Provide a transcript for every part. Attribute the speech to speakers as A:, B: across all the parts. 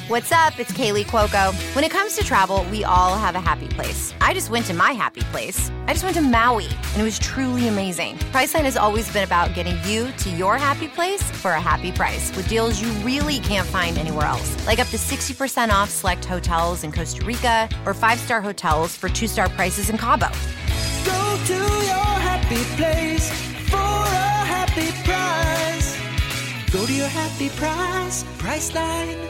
A: What's up? It's Kaylee Cuoco. When it comes to travel, we all have a happy place. I just went to my happy place. I just went to Maui, and it was truly amazing. Priceline has always been about getting you to your happy place for a happy price with deals you really can't find anywhere else. Like up to 60% off select hotels in Costa Rica or 5-star hotels for 2-star prices in Cabo.
B: Go to your happy place for a happy price. Go to your happy price, Priceline.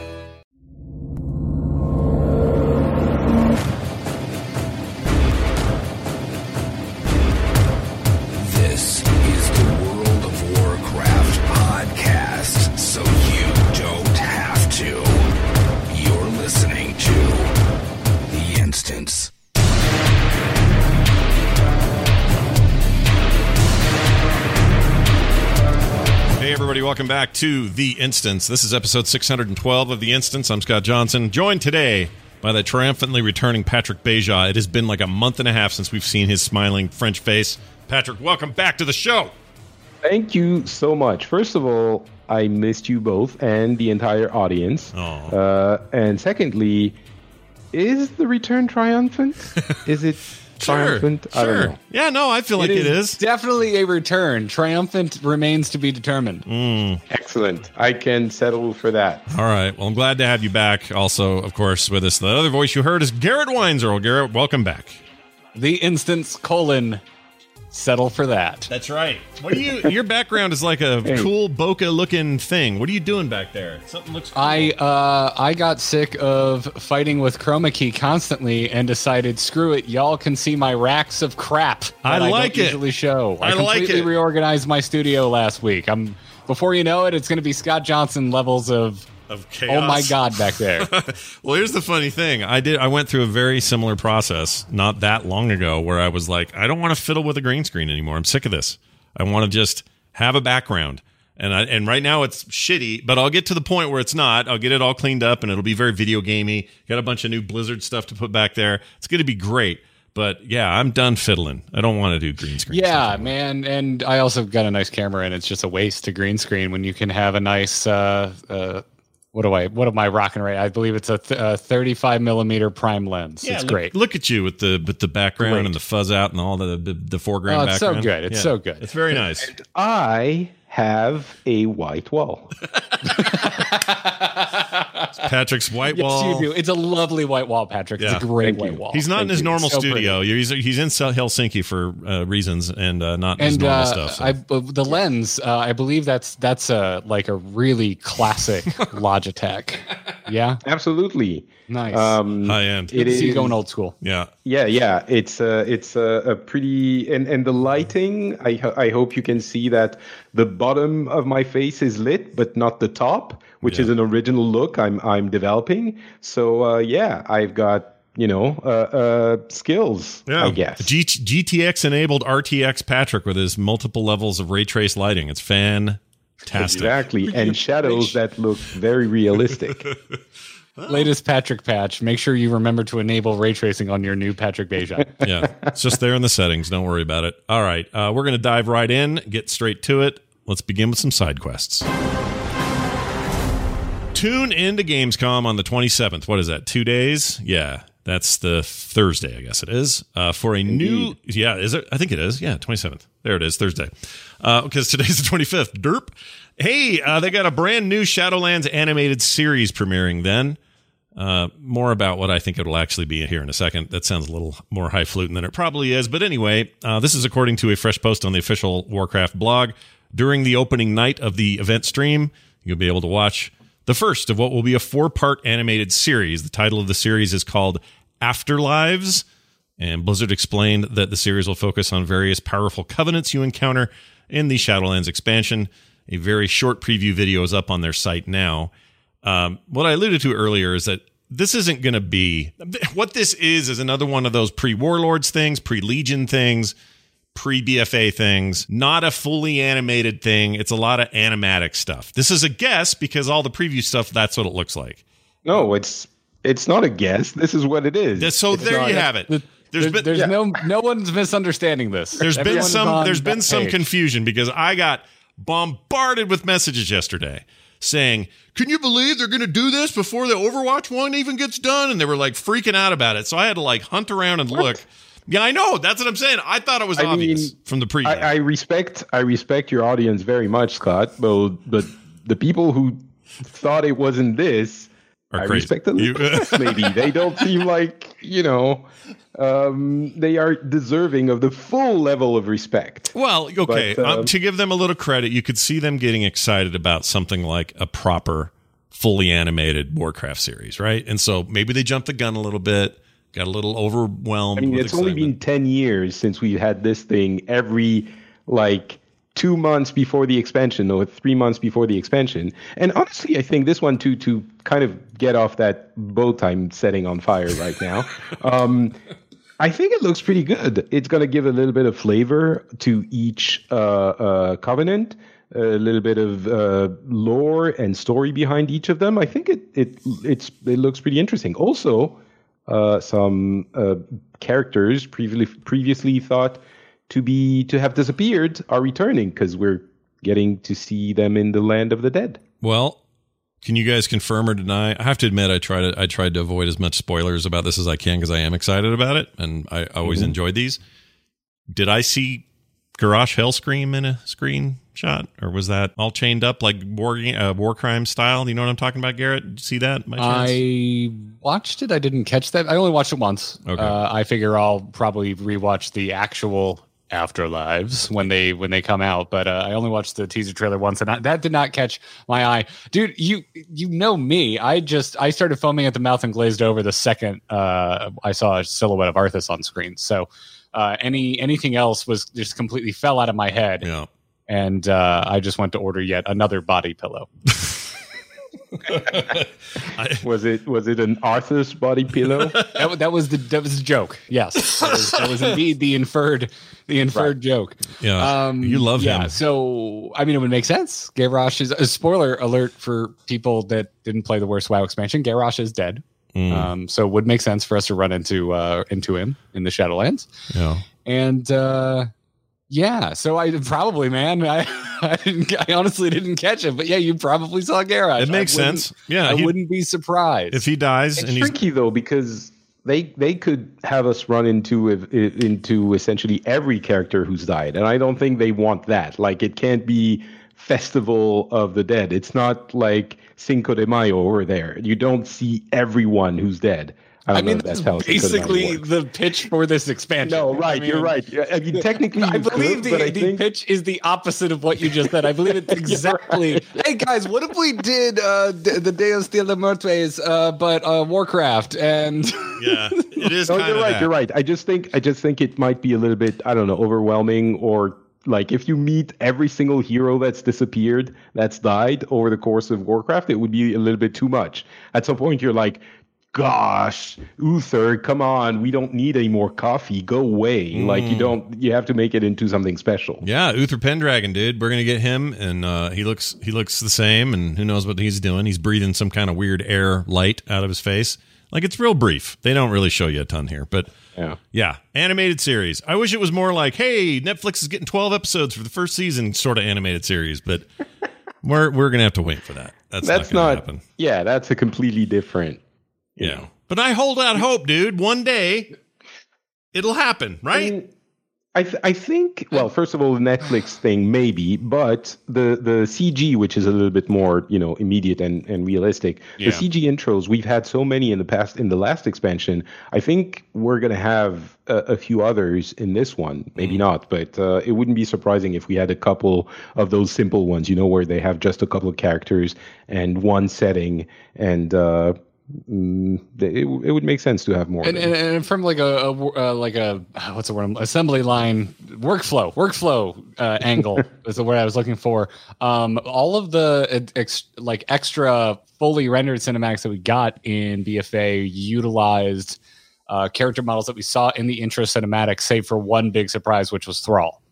C: This is the World of Warcraft podcast, so you don't have to. You're listening to The Instance.
D: Hey everybody, welcome back to The Instance. This is episode 612 of The Instance. I'm Scott Johnson, joined today by the triumphantly returning Patrick Beja. It has been like a month and a half since we've seen his smiling French face. Patrick, welcome back to the show.
E: Thank you so much. First of all, I missed you both and the entire audience. And secondly, is the return triumphant? Is it triumphant?
D: Sure.
E: I don't know.
D: Yeah, no, I feel like it is.
F: Definitely a return. Triumphant remains to be determined.
E: Excellent. I can settle for that.
D: All right. Well, I'm glad to have you back. Also, of course, with us, the other voice you heard is Garrett Weinzierl. Garrett, welcome back.
F: The Instance : settle for that.
D: That's right. What do you? Your background is like a cool bokeh-looking thing. What are you doing back there? Something looks cool.
F: I got sick of fighting with chroma key constantly and decided, screw it, y'all can see my racks of crap that
D: I like
F: don't
D: it.
F: usually show.
D: I like
F: completely
D: it.
F: reorganized my studio last week. Before you know it, it's going to be Scott Johnson levels of
D: chaos.
F: Oh my God, back there.
D: Well, here's the funny thing. I went through a very similar process not that long ago where I was like, I don't want to fiddle with a green screen anymore. I'm sick of this. I want to just have a background. And right now it's shitty, but I'll get to the point where it's not. I'll get it all cleaned up and it'll be very video gamey. Got a bunch of new Blizzard stuff to put back there. It's going to be great. But yeah, I'm done fiddling. I don't want to do green screen.
F: Yeah, man. And I also got a nice camera, and it's just a waste to green screen when you can have a nice what am I rocking right? I believe it's a 35 millimeter prime lens.
D: Yeah,
F: it's great.
D: Look at you with the background and the fuzz out and all the foreground.
F: It's
D: background.
F: so good. It's so good.
D: It's very nice.
E: And I have a white wall.
D: Patrick's white wall.
F: Yes, you do. It's a lovely white wall, Patrick.
D: Yeah.
F: It's a great
E: Thank
F: white
E: you.
F: wall.
D: He's not in his normal
F: So
D: studio. He's in Helsinki for reasons and not his normal stuff. So.
F: The lens, I believe that's like a really classic Logitech. Yeah,
E: Absolutely.
F: nice.
D: High end.
E: It
F: See you
E: is
F: going old school.
D: Yeah.
E: Yeah. It's a pretty and the lighting. I hope you can see that the bottom of my face is lit, but not the top, which is an original look I'm developing. So I've got skills.
D: Yeah.
E: I guess.
D: GTX enabled RTX Patrick with his multiple levels of ray trace lighting. It's fantastic.
E: Exactly, and shadows that look very realistic.
F: Latest Patrick patch. Make sure you remember to enable ray tracing on your new Patrick Beja.
D: Yeah, it's just there in the settings. Don't worry about it. All right, we're going to dive right in, get straight to it. Let's begin with some side quests. Tune into Gamescom on the 27th. What is that, 2 days? Yeah, that's the Thursday, I guess it is. For a new... Yeah, is it? I think it is. Yeah, 27th. There it is, Thursday. Because today's the 25th. Derp. Hey, they got a brand new Shadowlands animated series premiering then. More about what I think it will actually be here in a second. That sounds a little more highfalutin than it probably is. But anyway, this is according to a fresh post on the official Warcraft blog. During the opening night of the event stream, you'll be able to watch the first of what will be a 4-part animated series. The title of the series is called Afterlives. And Blizzard explained that the series will focus on various powerful covenants you encounter in the Shadowlands expansion. A very short preview video is up on their site now. What I alluded to earlier is that this isn't going to be... What this is another one of those pre-Warlords things, pre-Legion things, pre-BFA things. Not a fully animated thing. It's a lot of animatic stuff. This is a guess because all the preview stuff, that's what it looks like.
E: No, it's not a guess. This is what it is.
D: So there you have it.
F: No one's misunderstanding this.
D: There's been some
F: page.
D: confusion because I got bombarded with messages yesterday saying, "Can you believe they're going to do this before the Overwatch 1 even gets done?" And they were like freaking out about it. So I had to like hunt around and look. Yeah, I know. That's what I'm saying. I thought it was obvious from the preview.
E: I respect your audience very much, Scott. But the people who thought it wasn't this,
D: Are
E: I
D: crazy.
E: respect them less, maybe. They don't seem like, they are deserving of the full level of respect.
D: Well, okay.
E: But,
D: to give them a little credit, you could see them getting excited about something like a proper, fully animated Warcraft series, right? And so maybe they jumped the gun a little bit, got a little overwhelmed.
E: I mean,
D: with
E: it's only been 10 years since we had this thing every, 2 months before the expansion or 3 months before the expansion. And honestly, I think this one, too, to kind of get off that boat I'm setting on fire right now, I think it looks pretty good. It's going to give a little bit of flavor to each covenant, a little bit of lore and story behind each of them. I think it looks pretty interesting. Also, some characters previously thought to have disappeared are returning because we're getting to see them in the land of the dead.
D: Well, can you guys confirm or deny? I have to admit, I tried to avoid as much spoilers about this as I can because I am excited about it, and I always enjoyed these. Did I see Garrosh Hellscream in a screenshot, or was that all chained up like war crime style? You know what I'm talking about, Garrett? Did you see that by chance?
F: I watched it. I didn't catch that. I only watched it once.
D: Okay.
F: I figure I'll probably rewatch the actual Afterlives when they come out, but I only watched the teaser trailer once, and that did not catch my eye. Dude, you know me. I started foaming at the mouth and glazed over the second I saw a silhouette of Arthas on screen. So anything else was just completely fell out of my head.
D: Yeah.
F: And I just went to order yet another body pillow.
E: Was it an Arthas body pillow?
F: That was the joke. Yes, that was indeed the inferred joke.
D: Yeah, you love him.
F: So I mean, it would make sense. Garrosh is a spoiler alert for people that didn't play the worst WoW expansion. Garrosh is dead. So it would make sense for us to run into him in the Shadowlands.
D: Yeah,
F: and yeah, so I probably, man, I honestly didn't catch it, but yeah, you probably saw Garrosh.
D: It makes sense. Yeah,
F: I wouldn't be surprised
D: if he dies.
E: It's
D: and
E: tricky though, because they could have us run into essentially every character who's died, and I don't think they want that. Like, it can't be Festival of the Dead. It's not like Cinco de Mayo over there. You don't see everyone who's dead. I mean,
F: that's basically the pitch for this expansion.
E: No, right, you're right. I mean, technically,
F: I believe the pitch is the opposite of what you just said. I believe it's exactly. Right. Hey guys, what if we did the Deus de la Muertes, but Warcraft? And
D: yeah, it is.
E: No, you're right.
D: that.
E: You're right. I just think it might be a little bit, I don't know, overwhelming, or like if you meet every single hero that's disappeared, that's died over the course of Warcraft, it would be a little bit too much. At some point, you're like, gosh, Uther, come on, we don't need any more coffee. Go away. Like, you have to make it into something special.
D: Yeah, Uther Pendragon, dude. We're going to get him, and he looks the same, and who knows what he's doing. He's breathing some kind of weird air light out of his face. Like, it's real brief. They don't really show you a ton here, but yeah, animated series. I wish it was more like, hey, Netflix is getting 12 episodes for the first season sort of animated series, but we're going to have to wait for that. That's not going to happen.
E: Yeah, that's a completely different.
D: Yeah. But I hold out hope, dude. One day it'll happen, right?
E: I mean, I think, well, first of all, the Netflix thing, maybe, but the CG, which is a little bit more, immediate and realistic, the CG intros, we've had so many in the last expansion. I think we're going to have a few others in this one. Maybe not, but it wouldn't be surprising if we had a couple of those simple ones, where they have just a couple of characters and one setting, and it would make sense to have more.
F: And from like a what's the word? Assembly line workflow angle is the word I was looking for. All of the extra fully rendered cinematics that we got in BFA utilized character models that we saw in the intro cinematic, save for one big surprise, which was Thrall.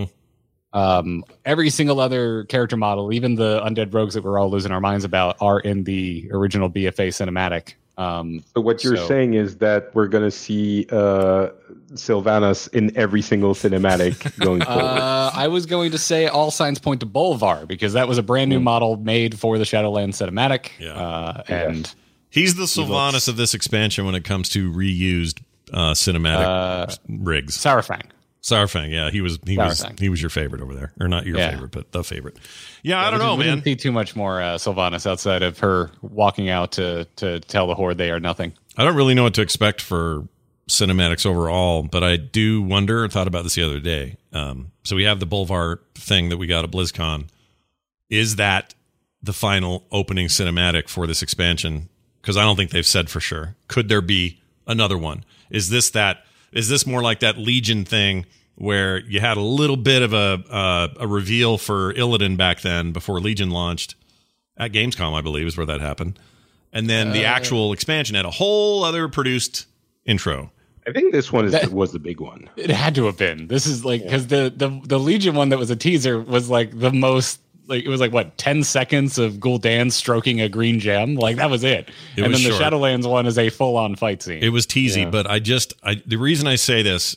F: Every single other character model, even the undead rogues that we're all losing our minds about, are in the original BFA cinematic.
E: So what you're saying is that we're going to see Sylvanas in every single cinematic going forward.
F: I was going to say all signs point to Bolvar, because that was a brand new model made for the Shadowlands cinematic. And
D: he's the Sylvanas of this expansion when it comes to reused cinematic rigs. Sourfang, yeah, he was your favorite over there, or not your favorite, but the favorite. Yeah, I don't know, man.
F: Didn't see too much more Sylvanas outside of her walking out to tell the Horde they are nothing.
D: I don't really know what to expect for cinematics overall, but I do wonder. I thought about this the other day. So we have the Bolvar thing that we got at BlizzCon. Is that the final opening cinematic for this expansion? Because I don't think they've said for sure. Could there be another one? Is this more like that Legion thing where you had a little bit of a reveal for Illidan back then before Legion launched at Gamescom, I believe, is where that happened. And then the actual expansion had a whole other produced intro.
E: I think this one was the big one.
F: It had to have been. This is like, because the Legion one that was a teaser was like the most, like, it was like, what, 10 seconds of Gul'dan stroking a green gem? Like, that was it. And then the Shadowlands one is a full-on fight scene.
D: It was teasy, but the reason I say this,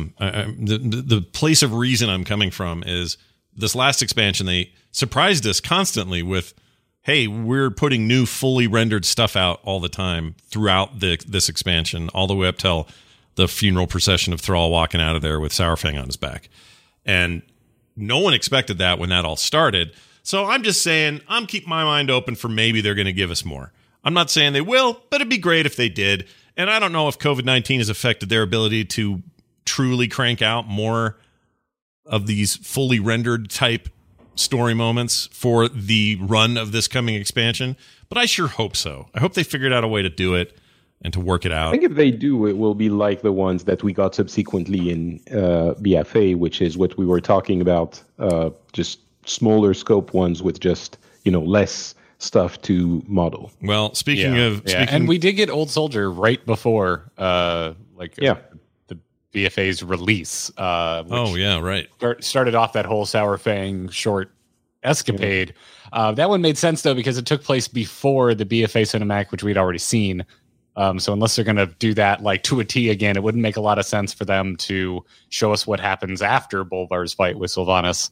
D: the place of reason I'm coming from is this last expansion, they surprised us constantly with, hey, we're putting new fully rendered stuff out all the time throughout this expansion, all the way up till the funeral procession of Thrall walking out of there with Sourfang on his back. And no one expected that when that all started. So I'm just saying, I'm keeping my mind open for maybe they're going to give us more. I'm not saying they will, but it'd be great if they did. And I don't know if COVID-19 has affected their ability to truly crank out more of these fully rendered type story moments for the run of this coming expansion, but I sure hope so. I hope they figured out a way to do it and to work it out.
E: I think if they do, it will be like the ones that we got subsequently in BFA, which is what we were talking about, just smaller scope ones with just, less stuff to model.
D: Well, speaking
F: and we did get Old Soldier right before the BFA's release. Started off that whole Sourfang short escapade. That one made sense, though, because it took place before the BFA cinematic, which we'd already seen. So unless they're going to do that like to a T again, it wouldn't make a lot of sense for them to show us what happens after Bolvar's fight with Sylvanas.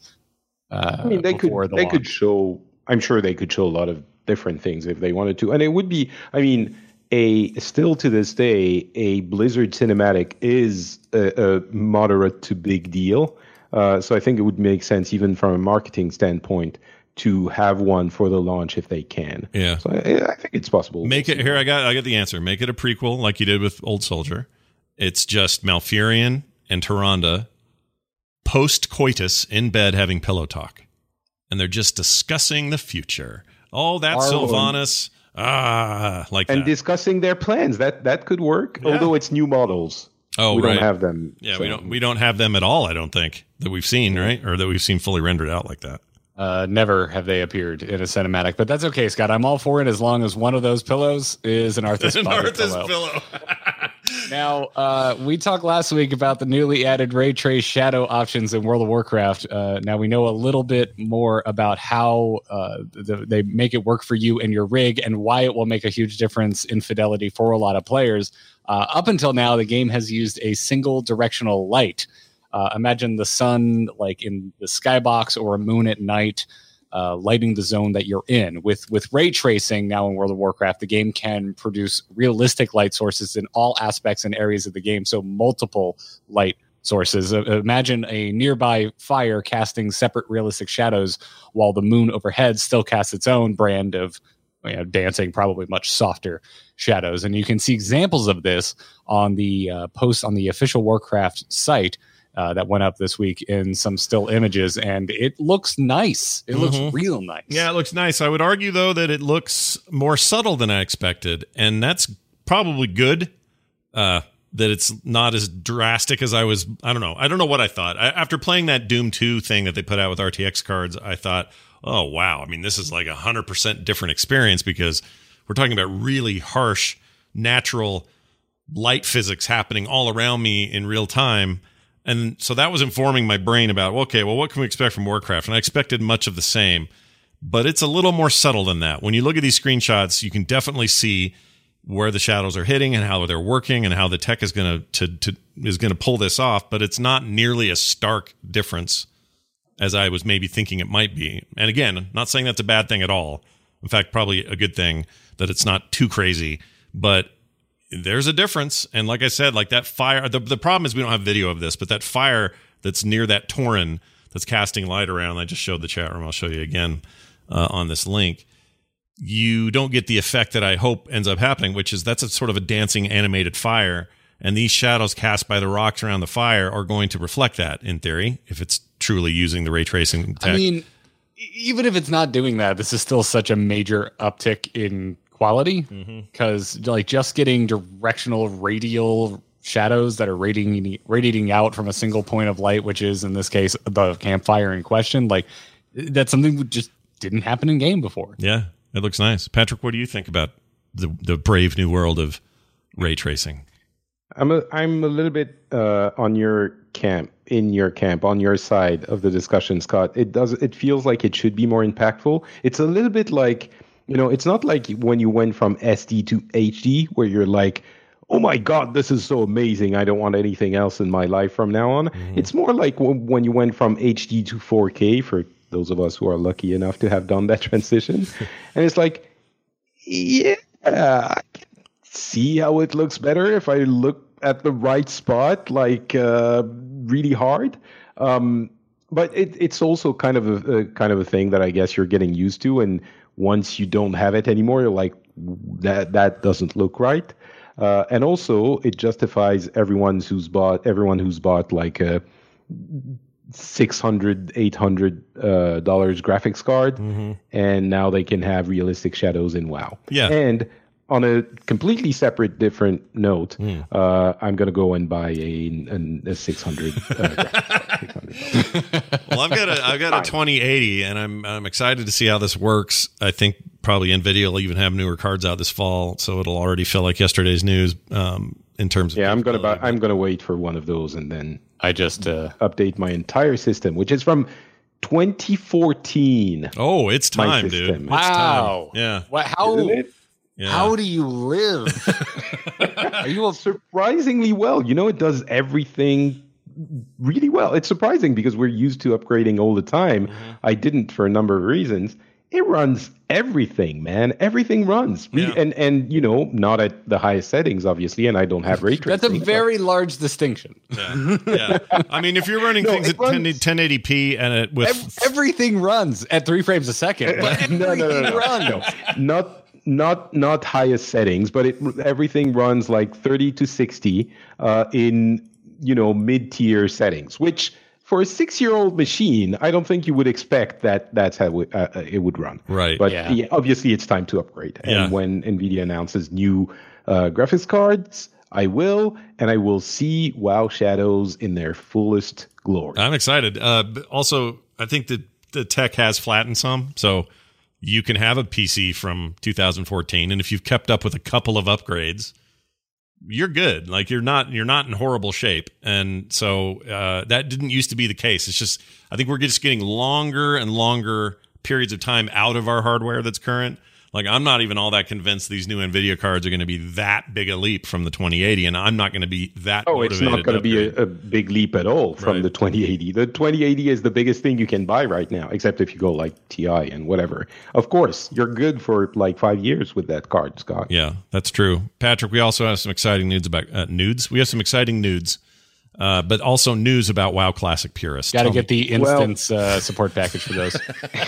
E: They could show. I'm sure they could show a lot of different things if they wanted to, and it would be. I mean, still to this day, a Blizzard cinematic is a moderate to big deal. So I think it would make sense, even from a marketing standpoint, to have one for the launch if they can.
D: Yeah.
E: So I think it's possible.
D: Make it here. I got the answer. Make it a prequel like you did with Old Soldier. It's just Malfurion and Tyrande post-coitus in bed having pillow talk. And they're just discussing the future. Oh, that's Sylvanas. And
E: discussing their plans. That could work, although it's new models.
D: Oh,
E: we don't have them.
D: Yeah, so. we don't have them at all, I don't think, that we've seen, right? Or that we've seen fully rendered out like that.
F: Never have they appeared in a cinematic, but that's okay, Scott. I'm all for it as long as one of those pillows is an Arthas pillow. Now, we talked last week about the newly added ray trace shadow options in World of Warcraft. Now we know a little bit more about how they make it work for you and your rig, and why it will make a huge difference in fidelity for a lot of players. Up until now, the game has used a single directional light. Imagine the sun like in the skybox or a moon at night, lighting the zone that you're in. With ray tracing now in World of Warcraft, the game can produce realistic light sources in all aspects and areas of the game, so multiple light sources. Imagine a nearby fire casting separate realistic shadows, while the moon overhead still casts its own brand of dancing, probably much softer shadows. And you can see examples of this on the post on the official Warcraft site that went up this week in some still images, and it looks nice. It looks real nice.
D: Yeah, it looks nice. I would argue, though, that it looks more subtle than I expected, and that's probably good, that it's not as drastic as I was. I don't know. I don't know what I thought. After playing that Doom 2 thing that they put out with RTX cards, I thought, oh, wow. I mean, this is like 100% different experience, because we're talking about really harsh, natural light physics happening all around me in real time. And so that was informing my brain about, okay, well, what can we expect from Warcraft? And I expected much of the same, but it's a little more subtle than that. When you look at these screenshots, you can definitely see where the shadows are hitting and how they're working and how the tech is going to pull this off, but it's not nearly a stark difference as I was maybe thinking it might be. And again, not saying that's a bad thing at all. In fact, probably a good thing that it's not too crazy, but there's a difference. And like I said, like that fire, the problem is we don't have video of this, but that fire that's near that Tauren that's casting light around, I just showed the chat room. I'll show you again on this link. You don't get the effect that I hope ends up happening, which is that's a sort of a dancing animated fire. And these shadows cast by the rocks around the fire are going to reflect that in theory, if it's truly using the ray tracing tech.
F: I mean, even if it's not doing that, this is still such a major uptick in quality because like just getting directional radial shadows that are radiating out from a single point of light, which is in this case the campfire in question, like that's something that just didn't happen in game before.
D: Yeah, it looks nice. Patrick, what do you think about the brave new world of ray tracing?
E: I'm a little bit on your camp, on your side of the discussion, Scott. It feels like it should be more impactful. It's a little bit like, it's not like when you went from SD to HD where you're like, oh my God, this is so amazing. I don't want anything else in my life from now on. It's more like when you went from HD to 4K, for those of us who are lucky enough to have done that transition. And it's like, yeah, I can see how it looks better if I look at the right spot, like really hard. But it's also kind of a thing that I guess you're getting used to. And once you don't have it anymore, you're like, that doesn't look right. And also it justifies everyone who's bought like a $600, $800 graphics card, and now they can have realistic shadows in WoW.
D: Yeah.
E: And on a completely separate, different note, I'm going to go and buy a 600.
D: Well, I've got a 2080, and I'm excited to see how this works. I think probably NVIDIA will even have newer cards out this fall, so it'll already feel like yesterday's news in terms of.
E: Yeah, I'm going to wait for one of those, and then
F: I just
E: update my entire system, which is from 2014.
D: Oh, it's time, dude!
F: Wow.
D: It's time. Yeah.
F: What? How?
E: Isn't it?
D: Yeah.
F: How do you live?
E: Are you surprisingly well? It does everything really well. It's surprising because we're used to upgrading all the time. I didn't for a number of reasons. It runs everything, man. Everything runs.
D: Yeah.
E: And not at the highest settings, obviously, and I don't have ray tracing.
F: That's a very large distinction.
D: Yeah. I mean, if you're running things at 1080p and it with
F: everything runs at 3 frames a second. But
E: no. Not highest settings, but everything runs like 30 to 60 in mid-tier settings, which for a 6-year-old machine, I don't think you would expect that's how it would run.
D: Right.
E: But yeah, obviously it's time to upgrade. And when NVIDIA announces new graphics cards, I will see WoW Shadows in their fullest glory.
D: I'm excited. But also, I think that the tech has flattened some, so you can have a PC from 2014, and if you've kept up with a couple of upgrades, you're good. Like you're not in horrible shape. And so that didn't used to be the case. It's just I think we're just getting longer and longer periods of time out of our hardware that's current. Like I'm not even all that convinced these new NVIDIA cards are going to be that big a leap from the 2080, and I'm not going to be that motivated.
E: It's not going to be a big leap at all from the 2080. The 2080 is the biggest thing you can buy right now, except if you go like TI and whatever. Of course, you're good for like 5 years with that card, Scott.
D: Yeah, that's true. Patrick, we also have some exciting news about nudes. We have some exciting nudes. But also news about WoW Classic purists.
F: Got to get the instance support package for those.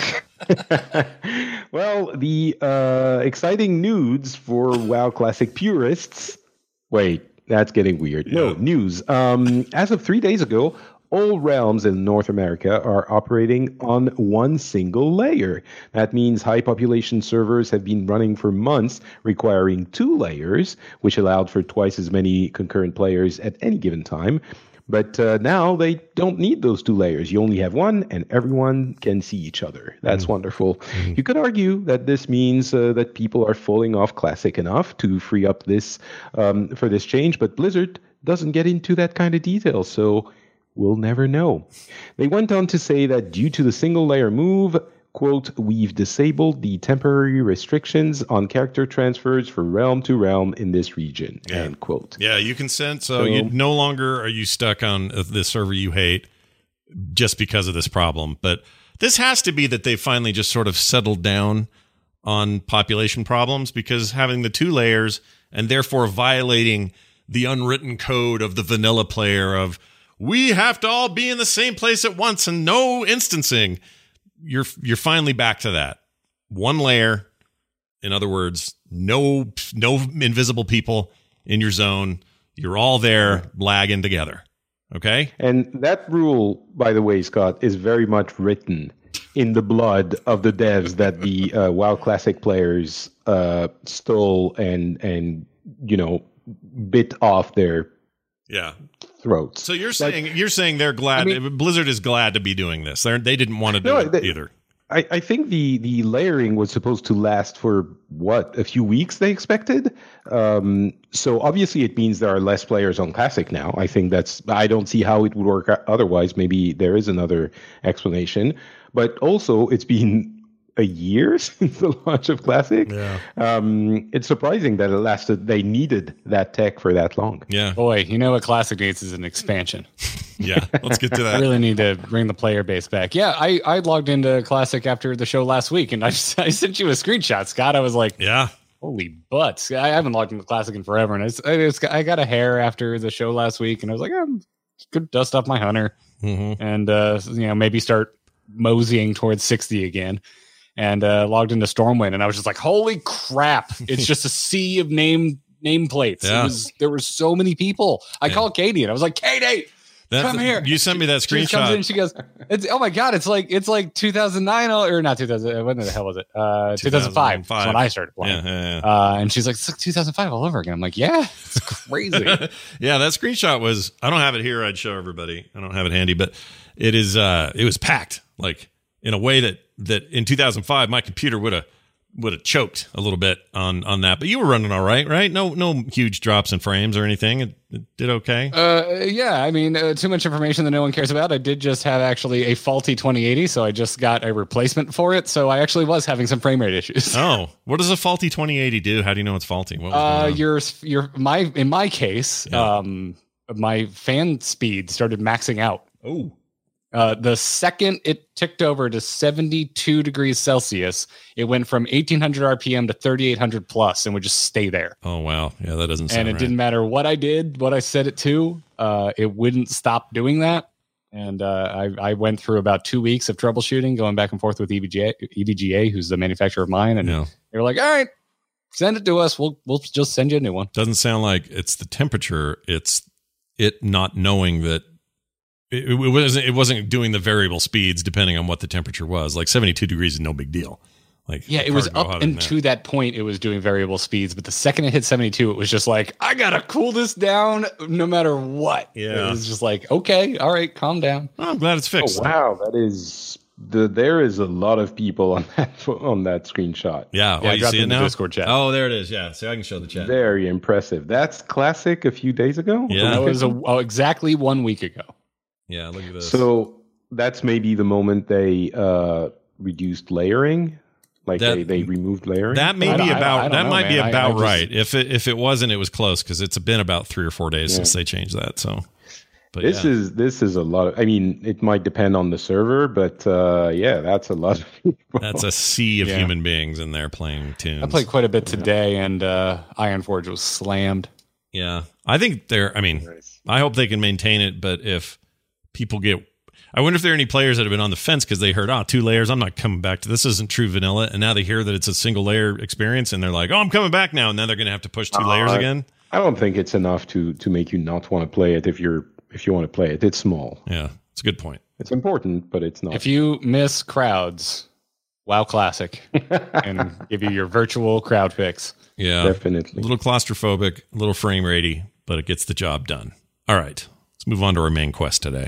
E: Well, the exciting news for WoW Classic purists. Wait, that's getting weird. No, news. As of 3 days ago, all realms in North America are operating on one single layer. That means high population servers have been running for months, requiring 2 layers, which allowed for twice as many concurrent players at any given time. But now they don't need those 2 layers. You only have one, and everyone can see each other. That's wonderful. You could argue that this means that people are falling off Classic enough to free up this for this change, but Blizzard doesn't get into that kind of detail, so we'll never know. They went on to say that due to the single layer move, quote, we've disabled the temporary restrictions on character transfers for realm to realm in this region, end quote.
D: Yeah, you consent, so you no longer are you stuck on the server you hate just because of this problem. But this has to be that they finally just sort of settled down on population problems, because having the 2 layers and therefore violating the unwritten code of the vanilla player of we have to all be in the same place at once and no instancing. You're finally back to that 1 layer. In other words, no invisible people in your zone. You're all there lagging together. Okay.
E: And that rule, by the way, Scott, is very much written in the blood of the devs that the WoW Classic players stole and bit off their throats.
D: So you're saying they're glad. Blizzard is glad to be doing this. They didn't want to do it either.
E: I think the layering was supposed to last for a few weeks they expected. So obviously it means there are less players on Classic now. I think I don't see how it would work otherwise. Maybe there is another explanation. But also it's been a year since the launch of Classic.
D: Yeah.
E: It's surprising that it lasted. They needed that tech for that long.
D: Yeah.
F: Boy, you know what Classic needs is an expansion.
D: Yeah. Let's get to that.
F: I really need to bring the player base back. Yeah, I logged into Classic after the show last week, and I sent you a screenshot, Scott. I was like,
D: yeah.
F: Holy butts. I haven't logged into Classic in forever, and I got a hair after the show last week, and I was like, I'm good, dust off my hunter, and maybe start moseying towards 60 again. And logged into Stormwind, and I was just like, holy crap, it's just a sea of nameplates.
D: Yeah.
F: There were so many people. I called Katie, and I was like, Katie, come here.
D: You sent me that screenshot.
F: She comes in and she goes, oh my God, it's like 2009 or not 2000. When the hell was it? 2005. That's when I started playing.
D: Yeah.
F: And she's like, it's like 2005 all over again. I'm like, yeah, it's crazy.
D: Yeah, that screenshot was, I don't have it here. I'd show everybody. I don't have it handy, but it was packed, like in a way that in 2005 my computer would have choked a little bit on that. But you were running all right? No huge drops in frames or anything. It did okay.
F: Yeah, I mean, too much information that no one cares about. I did just have actually a faulty 2080, so I just got a replacement for it. So I actually was having some frame rate issues.
D: Oh, what does a faulty 2080 do? How do you know it's faulty? What was
F: in my case, my fan speed started maxing out.
D: Oh.
F: The second it ticked over to 72 degrees Celsius, it went from 1800 RPM to 3800 plus and would just stay there.
D: Oh, wow. Yeah, that doesn't sound
F: And it didn't matter what I did, what I set it to, it wouldn't stop doing that. And I went through about 2 weeks of troubleshooting, going back and forth with EVGA, who's the manufacturer of mine. And they were like, all right, send it to us. We'll just send you a new one.
D: Doesn't sound like it's the temperature. It's it not knowing that it wasn't doing the variable speeds depending on what the temperature was. Like 72 degrees is no big deal. Like,
F: yeah, it was up and to that point it was doing variable speeds, but the second it hit 72 it was just like, I gotta cool this down no matter what.
D: Yeah,
F: it was just like, okay, all right, calm down.
D: Oh, I'm glad it's fixed.
E: Oh, wow, there is a lot of people on that screenshot.
D: Yeah,
F: I
D: you
F: dropped
D: see it now?
F: Discord chat.
D: Oh, there it is. Yeah, so I can show the chat.
E: Very impressive. That's Classic a few days ago.
D: Yeah,
F: that was exactly 1 week ago.
D: Yeah, look at this.
E: So that's maybe the moment they reduced layering. Like they removed layering.
D: That may be about. That might be about
F: I
D: right. If it wasn't, it was close because it's been about 3 or 4 days since they changed that. So, but
E: this is a lot of. I mean, it might depend on the server, but that's a lot of people.
D: That's a sea of human beings in there playing tunes.
F: I played quite a bit today, and Ironforge was slammed.
D: Yeah, I think they're. I mean, nice. I hope they can maintain it. But if people get, I wonder if there are any players that have been on the fence because they heard, 2 layers, I'm not coming back to this. Isn't true vanilla, and now they hear that it's a single layer experience, and they're like, I'm coming back now, and then they're going to have to push 2 layers again.
E: I don't think it's enough to make you not want to play it if you want to play it. It's small.
D: Yeah, it's a good point.
E: It's important, but it's not.
F: If you miss crowds, WoW Classic and give you your virtual crowd picks.
D: Yeah,
E: definitely.
D: A little claustrophobic, a little frame ratey, but it gets the job done. All right, let's move on to our main quest today.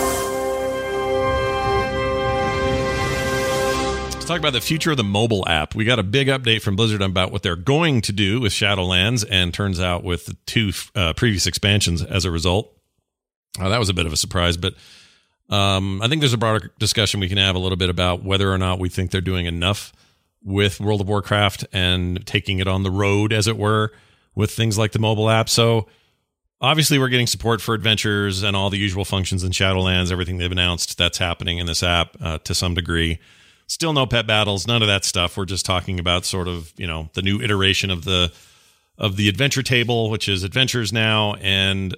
D: Let's talk about the future of the mobile app. We got a big update from Blizzard about what they're going to do with Shadowlands, and turns out with the 2 previous expansions as a result. That was a bit of a surprise, but I think there's a broader discussion we can have a little bit about whether or not we think they're doing enough with World of Warcraft and taking it on the road, as it were, with things like the mobile app. So obviously we're getting support for adventures and all the usual functions in Shadowlands, everything they've announced that's happening in this app to some degree. Still no pet battles, none of that stuff. We're just talking about sort of, the new iteration of the adventure table, which is adventures now, and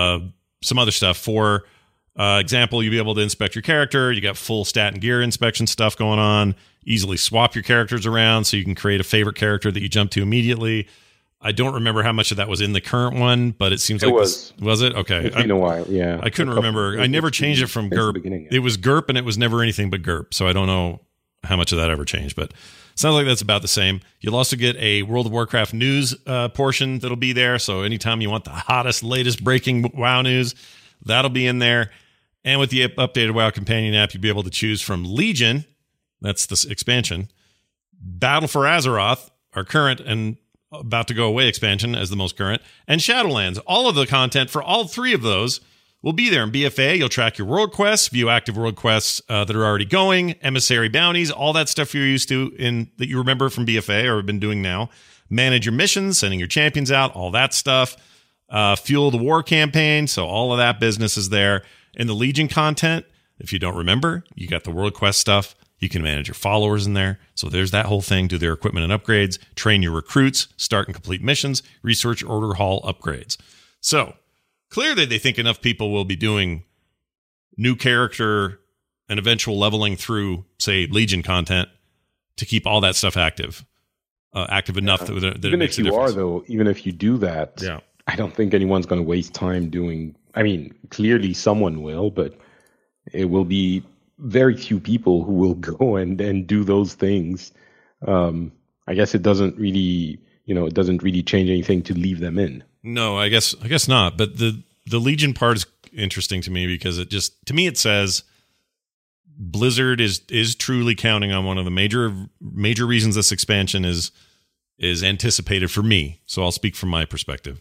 D: some other stuff. For example, you'll be able to inspect your character. You got full stat and gear inspection stuff going on. Easily swap your characters around so you can create a favorite character that you jump to immediately. I don't remember how much of that was in the current one, but it seems like was it? Okay.
E: It's been a while, yeah.
D: I couldn't remember. I never changed it from GURP. It was GURP, and it was never anything but GURP. So I don't know how much of that ever changed, but it sounds like that's about the same. You'll also get a World of Warcraft news portion that'll be there. So anytime you want the hottest, latest breaking WoW news, that'll be in there. And with the updated WoW companion app, you'll be able to choose from Legion, that's the expansion, Battle for Azeroth, our current and about to go away expansion as the most current, and Shadowlands. All of the content for all three of those will be there in BFA. You'll track your world quests, view active world quests that are already going, emissary bounties, all that stuff you're used to that you remember from BFA or have been doing now. Manage your missions, sending your champions out, all that stuff. Fuel the war campaign, so all of that business is there. In the Legion content, if you don't remember, you got the world quest stuff. You can manage your followers in there. So there's that whole thing. Do their equipment and upgrades, train your recruits, start and complete missions, research order hall upgrades. So clearly they think enough people will be doing new character and eventual leveling through, say, Legion content to keep all that stuff active enough that it makes a difference.
E: Even if you do that,
D: yeah.
E: I don't think anyone's going to waste time doing. I mean, clearly someone will, but it will be very few people who will go and do those things. I guess it doesn't really, it doesn't really change anything to leave them in.
D: No, I guess not. But the Legion part is interesting to me because to me it says Blizzard is truly counting on one of the major reasons this expansion is anticipated for me. So I'll speak from my perspective.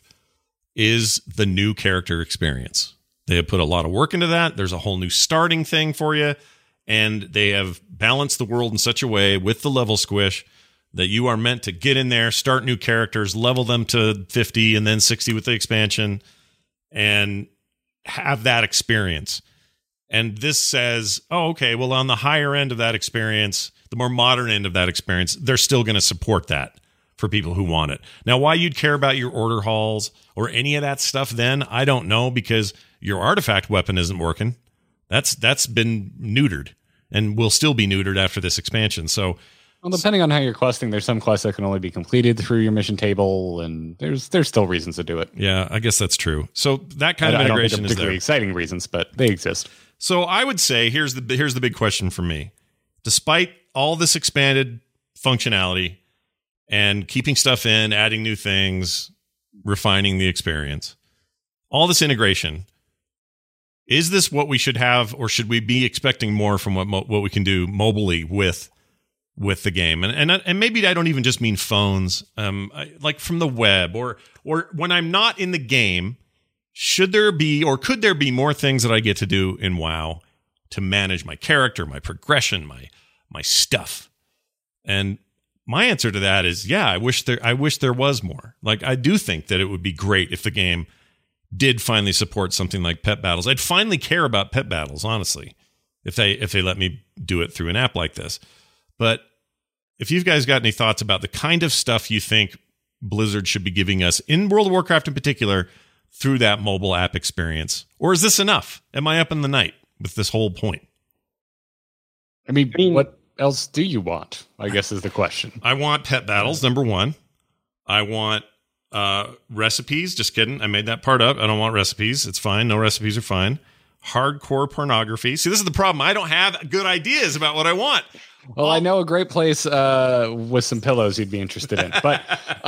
D: Is the new character experience. They have put a lot of work into that. There's a whole new starting thing for you, and they have balanced the world in such a way with the level squish that you are meant to get in there, start new characters, level them to 50 and then 60 with the expansion, and have that experience. And this says, oh, okay, well, on the higher end of that experience, the more modern end of that experience, they're still going to support that for people who want it. Now, why you'd care about your order halls or any of that stuff then, I don't know, because your artifact weapon isn't working. That's been neutered and will still be neutered after this expansion. So,
F: well, depending on how you're questing, there's some quests that can only be completed through your mission table, and there's still reasons to do it.
D: Yeah, I guess that's true. So that kind of integration is there.
F: Exciting reasons, but they exist.
D: So I would say here's the big question for me. Despite all this expanded functionality and keeping stuff in, adding new things, refining the experience, all this integration, is this what we should have, or should we be expecting more from what we can do mobilely with the game? And maybe I don't even just mean phones, like from the web or when I'm not in the game. Should there be, or could there be more things that I get to do in WoW to manage my character, my progression, my stuff? And my answer to that is, yeah, I wish there was more. Like, I do think that it would be great if the game did finally support something like pet battles. I'd finally care about pet battles, honestly, if they let me do it through an app like this. But if you've guys got any thoughts about the kind of stuff you think Blizzard should be giving us in World of Warcraft in particular through that mobile app experience, or is this enough? Am I up in the night with this whole point?
F: I mean, what else do you want, I guess, is the question.
D: I want pet battles, number one. I want recipes. Just kidding. I made that part up. I don't want recipes. It's fine. No recipes are fine. Hardcore pornography. See, this is the problem. I don't have good ideas about what I want.
F: Well, I know a great place with some pillows you'd be interested in. But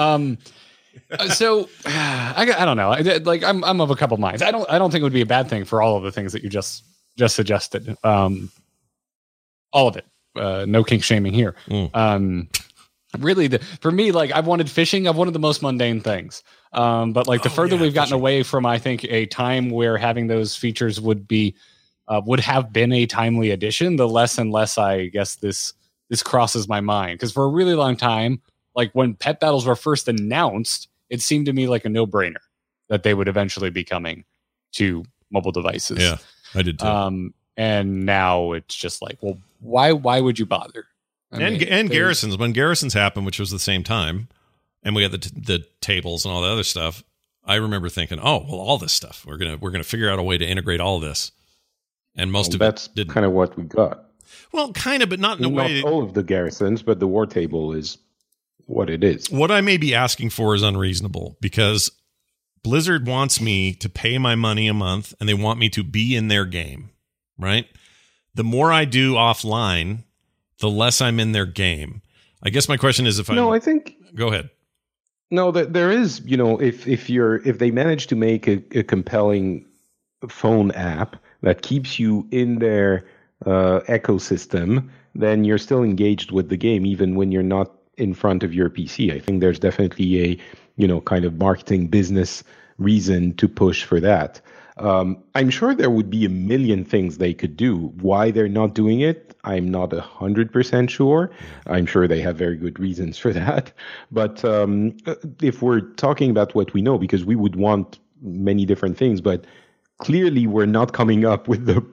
F: so I don't know. I'm of a couple minds. I don't think it would be a bad thing for all of the things that you just suggested. All of it. No kink shaming here. Really, for me, like, I've wanted fishing. I've wanted the most mundane things. But like the further we've gotten away from, I think, a time where having those features would be would have been a timely addition, the less and less I guess this crosses my mind. Because for a really long time, like when Pet Battles were first announced, it seemed to me like a no-brainer that they would eventually be coming to mobile devices.
D: Yeah, I did too.
F: And now it's just like, well, why would you bother?
D: And Garrisons, when Garrisons happened, which was the same time, and we had the tables and all the other stuff, I remember thinking, oh, well, all this stuff, we're gonna figure out a way to integrate all of this. And most of
E: that's
D: it didn't.
E: kind of what we got.
D: Well, kind of, but not in a way.
E: Not all of the Garrisons, but the War Table is what it is.
D: What I may be asking for is unreasonable, because Blizzard wants me to pay my money a month, and they want me to be in their game, right? The more I do offline, the less I'm in their game. I guess my question is
E: I think...
D: Go ahead.
E: No, there is, if they manage to make a compelling phone app that keeps you in their ecosystem, then you're still engaged with the game, even when you're not in front of your PC. I think there's definitely a, kind of marketing business reason to push for that. I'm sure there would be a million things they could do. Why they're not doing it, I'm not 100% sure. I'm sure they have very good reasons for that. But if we're talking about what we know, because we would want many different things, but clearly we're not coming up with the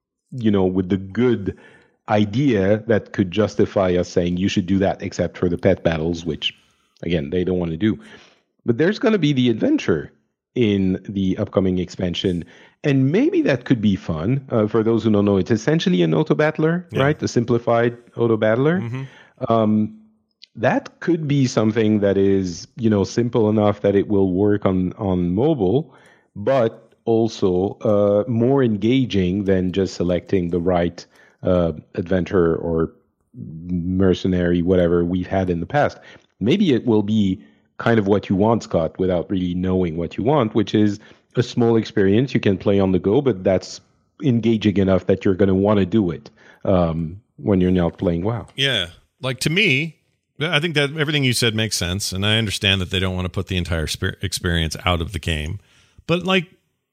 E: good idea that could justify us saying you should do that, except for the Pet Battles, which, again, they don't want to do. But there's going to be the adventure in the upcoming expansion, and maybe that could be fun. For those who don't know, it's essentially an auto battler, right? A simplified auto battler. Mm-hmm. That could be something that is, simple enough that it will work on mobile, but also more engaging than just selecting the right adventure or mercenary, whatever we've had in the past. Maybe it will be kind of what you want, Scott, without really knowing what you want, which is a small experience you can play on the go, but that's engaging enough that you're going to want to do it when you're not playing WoW.
D: Yeah. Like, to me, I think that everything you said makes sense, and I understand that they don't want to put the entire experience out of the game. But, like,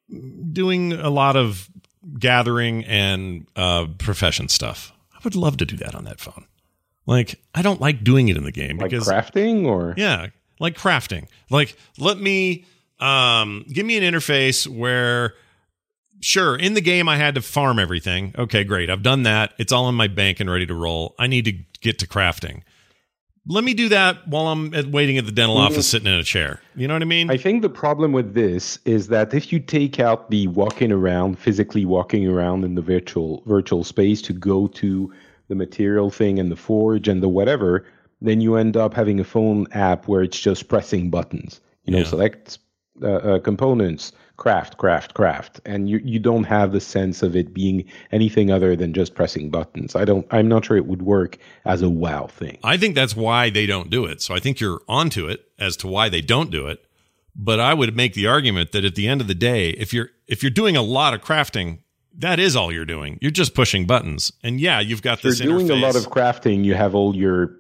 D: doing a lot of gathering and profession stuff, I would love to do that on that phone. Like, I don't like doing it in the game.
E: Like
D: because
E: crafting or?
D: Yeah. Like crafting. Like, let me give me an interface where, sure, in the game I had to farm everything. Okay, great. I've done that. It's all in my bank and ready to roll. I need to get to crafting. Let me do that while I'm waiting at the dental office sitting in a chair. You know what I mean?
E: I think the problem with this is that if you take out the physically walking around in the virtual space to go to the material thing and the forge and the whatever, then you end up having a phone app where it's just pressing buttons. Select components, craft, and you don't have the sense of it being anything other than just pressing buttons. I'm not sure it would work as a WoW thing.
D: I think that's why they don't do it. So I think you're onto it as to why they don't do it. But I would make the argument that at the end of the day, if you're doing a lot of crafting, that is all you're doing. You're just pushing buttons. And yeah, you've got this interface. If you're doing
E: a lot of crafting, you have all your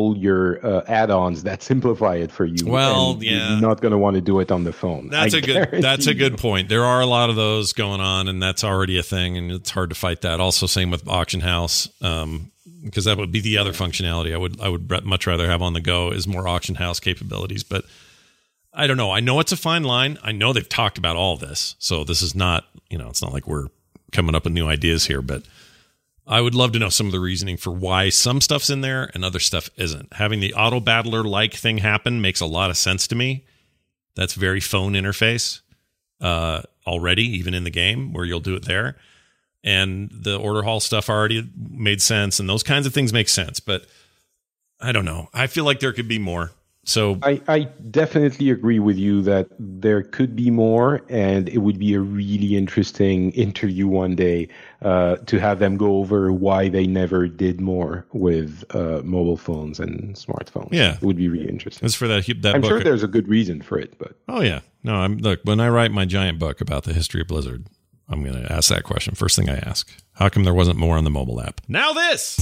E: add-ons that simplify it for you.
D: Well, yeah,
E: you're not going to want to do it on the phone.
D: That's a good point. There are a lot of those going on, and that's already a thing, and it's hard to fight that. Also, same with Auction House, because that would be the other functionality I would much rather have on the go is more Auction House capabilities. But I don't know. I know it's a fine line. I know they've talked about all this, so this is not, it's not like we're coming up with new ideas here, but I would love to know some of the reasoning for why some stuff's in there and other stuff isn't. Having the auto battler like thing happen makes a lot of sense to me. That's very phone interface already, even in the game where you'll do it there. And the order hall stuff already made sense, and those kinds of things make sense. But I don't know. I feel like there could be more. So
E: I definitely agree with you that there could be more, and it would be a really interesting interview one day to have them go over why they never did more with mobile phones and smartphones.
D: Yeah,
E: it would be really interesting.
D: As for that
E: I'm
D: book,
E: sure there's a good reason for it, but
D: yeah, no. Look, when I write my giant book about the history of Blizzard, I'm going to ask that question. First thing I ask: how come there wasn't more on the mobile app? Now this.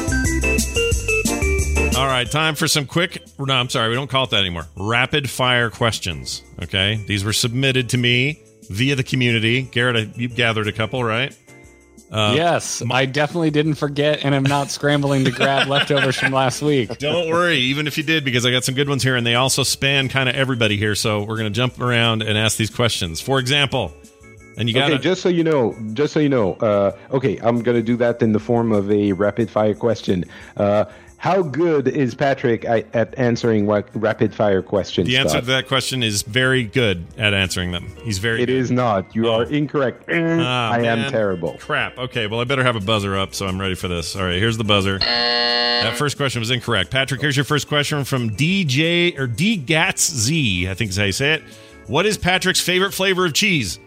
D: All right, time for some quick, no, I'm sorry, we don't call it that anymore. Rapid fire questions, okay? These were submitted to me via the community. Garrett, you've gathered a couple, right?
F: Yes, I definitely didn't forget, and I'm not scrambling to grab leftovers from last week.
D: Don't worry, even if you did, because I got some good ones here, and they also span kind of everybody here. So we're going to jump around and ask these questions. For example, and you got
E: Okay, just so you know. Okay, I'm gonna do that in the form of a rapid fire question. How good is Patrick at answering rapid fire questions?
D: the answer
E: Scott?
D: to that question is very good at answering them. He's very.
E: It
D: good.
E: is not. You are incorrect. I am
D: Man.
E: terrible.
D: Crap. Okay, well, I better have a buzzer up, so I'm ready for this. All right, here's the buzzer. That first question was incorrect. Patrick, here's your first question from DJ or D Gats Z, I think is how you say it. What is Patrick's favorite flavor of cheese?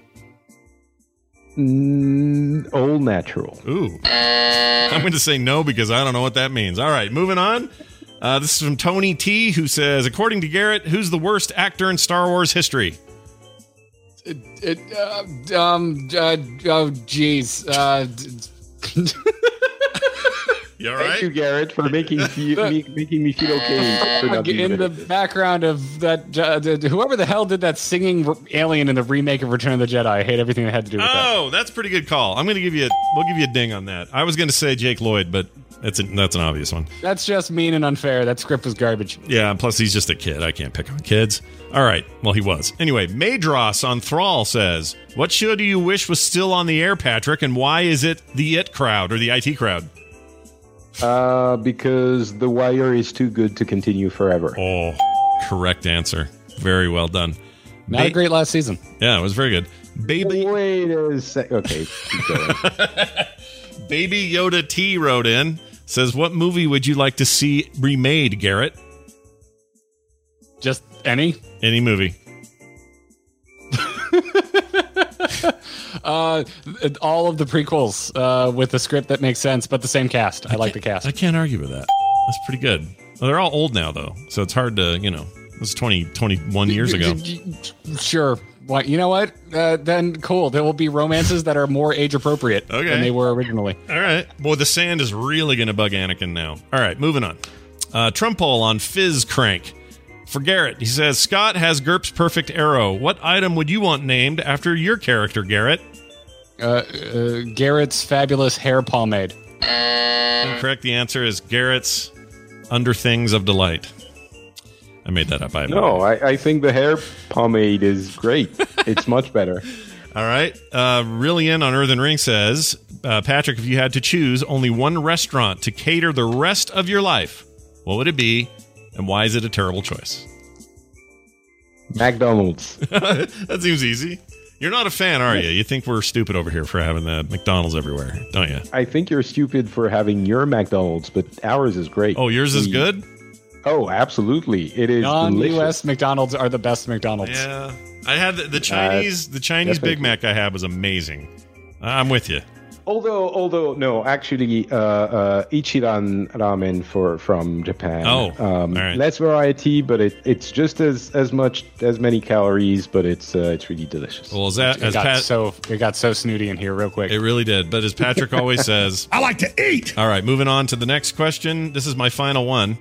E: All natural.
D: Ooh. I'm going to say no because I don't know what that means. All right, moving on. This is from Tony T, who says, according to Garrett, who's the worst actor in Star Wars history?
F: Geez.
D: You all
E: Thank
D: right?
E: you, Garrett, for making me feel okay. For not being
F: In the
E: there.
F: background of that, whoever the hell did that singing alien in the remake of Return of the Jedi, I hate everything that had to do with that.
D: Oh, that's a pretty good call. I'm going to give you we'll give you a ding on that. I was going to say Jake Lloyd, but that's an obvious one.
F: That's just mean and unfair. That script was garbage.
D: Yeah, plus he's just a kid. I can't pick on kids. All right. Well, he was. Anyway, Madros on Thrall says, what show do you wish was still on the air, Patrick, and why is it the IT crowd or the IT crowd?
E: Because The Wire is too good to continue forever.
D: Oh, correct answer. Very well done.
F: Not a great last season.
D: Yeah, it was very good. Baby
E: Wait a sec. Okay, keep going.
D: Baby Yoda T wrote in, says, what movie would you like to see remade, Garrett?
F: Just any?
D: Any movie.
F: All of the prequels with a script that makes sense, but the same cast. I like the cast.
D: I can't argue with that. That's pretty good. Well, they're all old now, though, so it's hard to, it was 21 years ago.
F: Sure. Well, you know what? Then cool. There will be romances that are more age appropriate than they were originally.
D: All right. Boy, the sand is really going to bug Anakin now. All right, moving on. Trumpole on Fizz Crank. For Garrett, he says, Scott has GURPS Perfect Arrow. What item would you want named after your character, Garrett?
F: Garrett's Fabulous Hair Pomade.
D: Incorrect. The answer is Garrett's Under Things of Delight. I made that up.
E: I think the hair pomade is great. It's much better.
D: All right. Rillian on Earthen Ring says, Patrick, if you had to choose only one restaurant to cater the rest of your life, what would it be, and why is it a terrible choice?
E: McDonald's.
D: That seems easy. You're not a fan, are you? You think we're stupid over here for having the McDonald's everywhere, don't you?
E: I think you're stupid for having your McDonald's, but ours is great.
D: Oh, yours is good?
E: Oh, absolutely. It is
F: Non-U.S.
E: delicious.
F: McDonald's are the best McDonald's.
D: Yeah. I had the Chinese Big Mac I had was amazing. I'm with you.
E: Although no, actually, Ichiran ramen from Japan.
D: Oh, all right.
E: Less variety, but it's just as many calories, but it's really delicious.
D: Well,
F: It got so snooty in here real quick.
D: It really did. But as Patrick always says,
C: I like to eat.
D: all right, moving on to the next question. This is my final one.